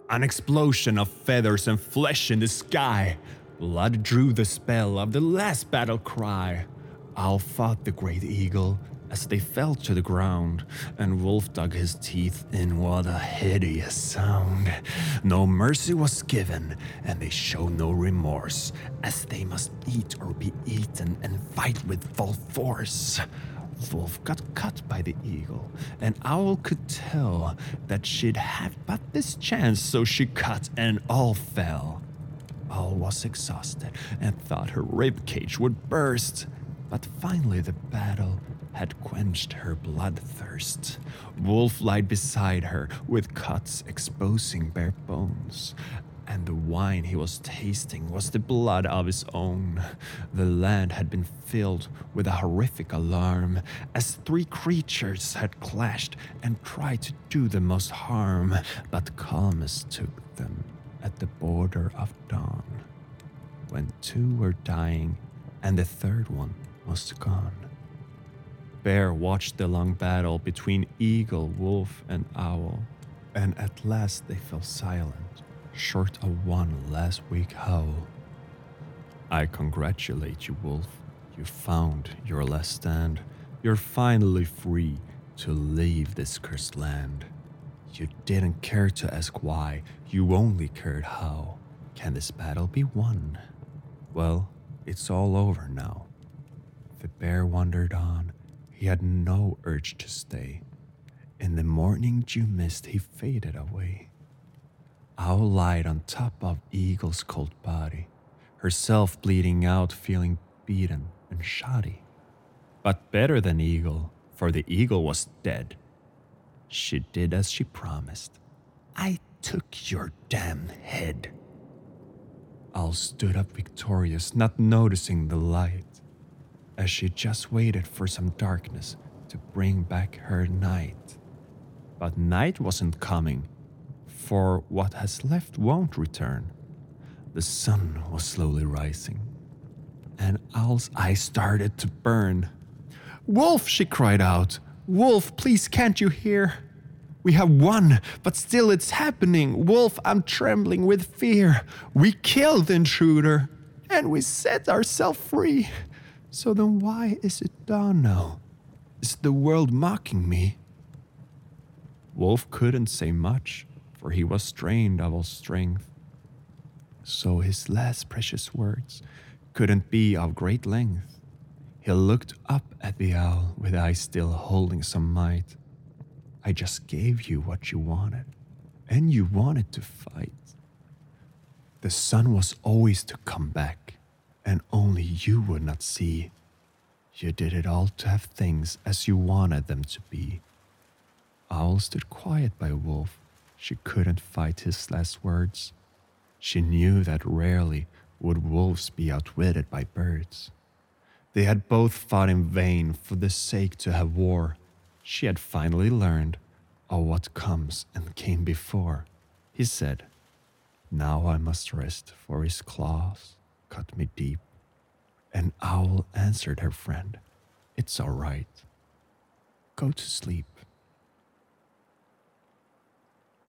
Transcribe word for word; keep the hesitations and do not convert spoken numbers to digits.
An explosion of feathers and flesh in the sky. Blood drew the spell of the last battle cry. Owl fought the great eagle as they fell to the ground, and Wolf dug his teeth in. What a hideous sound. No mercy was given, and they showed no remorse, as they must eat or be eaten and fight with full force. Wolf got cut by the eagle, and Owl could tell that she'd have but this chance, so she cut and all fell. Owl was exhausted and thought her ribcage would burst, but finally the battle had quenched her bloodthirst. Wolf lied beside her with cuts exposing bare bones, and the wine he was tasting was the blood of his own. The land had been filled with a horrific alarm as three creatures had clashed and tried to do the most harm, but calmness took them at the border of dawn, when two were dying and the third one was gone. Bear watched the long battle between eagle, wolf, and owl, and at last they fell silent, short of one last weak howl. I congratulate you, wolf. You found your last stand. You're finally free to leave this cursed land. You didn't care to ask why, you only cared how. Can this battle be won? Well, it's all over now. The bear wandered on. He had no urge to stay. In the morning dew mist, he faded away. Owl lied on top of Eagle's cold body, herself bleeding out, feeling beaten and shoddy. But better than Eagle, for the eagle was dead. She did as she promised. I took your damn head. Owl stood up victorious, not noticing the light, as she just waited for some darkness to bring back her night. But night wasn't coming, for what has left won't return. The sun was slowly rising, and Owl's eyes started to burn. Wolf, she cried out. Wolf, please, can't you hear? We have won, but still it's happening. Wolf, I'm trembling with fear. We killed the intruder, and we set ourselves free. So then why is it dawn now? Is the world mocking me? Wolf couldn't say much, for he was strained of all strength. So his last precious words couldn't be of great length. He looked up at the owl with eyes still holding some might. I just gave you what you wanted, and you wanted to fight. The sun was always to come back, and only you would not see. You did it all to have things as you wanted them to be. Owl stood quiet by Wolf. She couldn't fight his last words. She knew that rarely would wolves be outwitted by birds. They had both fought in vain for the sake to have war. She had finally learned of what comes and came before. He said, now I must rest, for his claws cut me deep. And Owl answered her friend, it's all right. Go to sleep.